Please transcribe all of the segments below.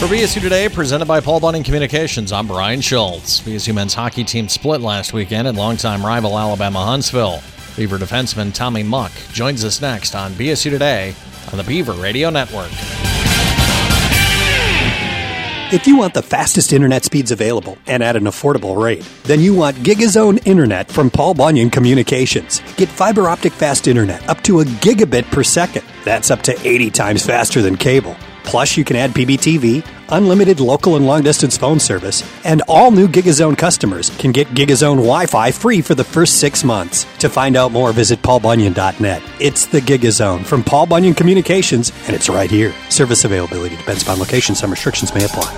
For BSU Today, presented by Paul Bunyan Communications, I'm Brian Schultz. BSU men's hockey team split last weekend at longtime rival Alabama Huntsville. Beaver defenseman Tommy Muck joins us next on BSU Today on the Beaver Radio Network. If you want the fastest internet speeds available and at an affordable rate, then you want GigaZone Internet from Paul Bunyan Communications. Get fiber optic fast internet up to a gigabit per second. That's up to 80 times faster than cable. Plus, you can add PBTV, unlimited local and long-distance phone service, and all new GigaZone customers can get GigaZone Wi-Fi free for the first 6 months. To find out more, visit paulbunyan.net. It's the GigaZone from Paul Bunyan Communications, and it's right here. Service availability depends upon location. Some restrictions may apply.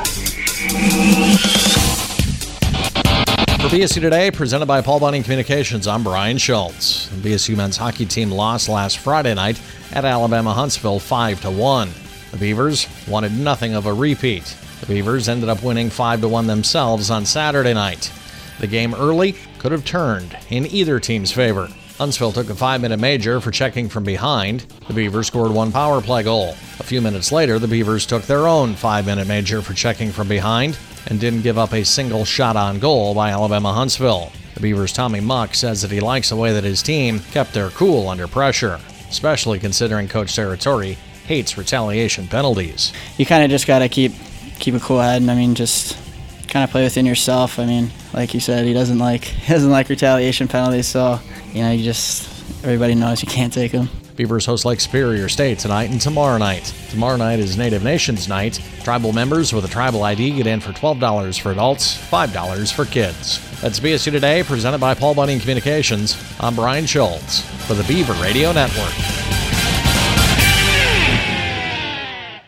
For BSU Today, presented by Paul Bunyan Communications, I'm Brian Schultz. The BSU men's hockey team lost last Friday night at Alabama Huntsville 5-1. The Beavers wanted nothing of a repeat. The Beavers ended up winning 5-1 themselves on Saturday night. The game early could have turned in either team's favor. Huntsville took a 5-minute major for checking from behind. The Beavers scored one power play goal. A few minutes later, the Beavers took their own 5-minute major for checking from behind and didn't give up a single shot on goal by Alabama Huntsville. The Beavers' Tommy Muck says that he likes the way that his team kept their cool under pressure, especially considering Coach Serratore hates retaliation penalties. You kind of just got to keep a cool head and, just kind of play within yourself. Like you said, he doesn't like retaliation penalties, so, everybody knows you can't take them. Beavers host Lake Superior State tonight and tomorrow night. Tomorrow night is Native Nations Night. Tribal members with a tribal ID get in for $12 for adults, $5 for kids. That's BSU Today, presented by Paul Bunyan Communications. I'm Brian Schultz for the Beaver Radio Network.